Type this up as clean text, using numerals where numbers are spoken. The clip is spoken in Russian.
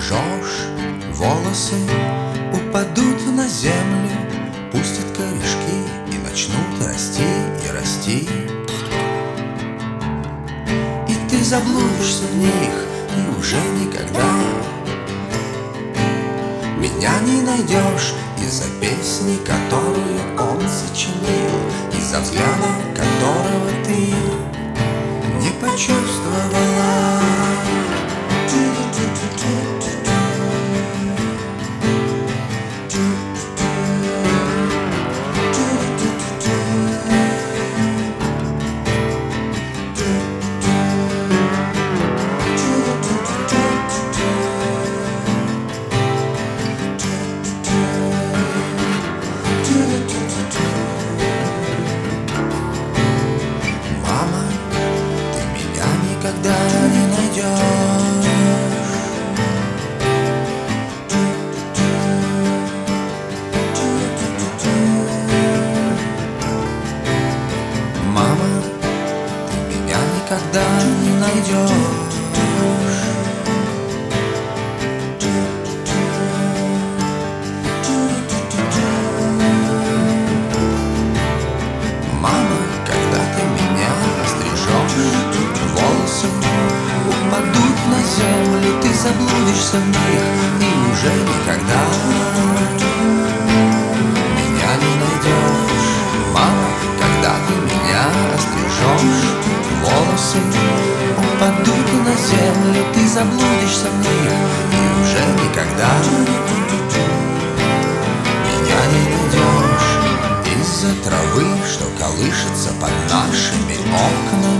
острижешь, волосы упадут на землю, пустят корешки и начнут расти и расти. И ты заблудишься в них, и уже никогда меня не найдешь из-за песни, которую он сочинил, из-за взгляда, которого ты не почувствовала. Никогда не найдешь. Мама, ты меня никогда не найдешь. Мама, когда ты меня острижешь, волосы упадут на землю, ты заблудишься в них и уже никогда меня не найдешь. Мама, когда ты меня острижешь, волосы упадут на землю, ты заблудишься в них и уже никогда меня не найдешь. Из-за травы, что колышется под нашими окнами,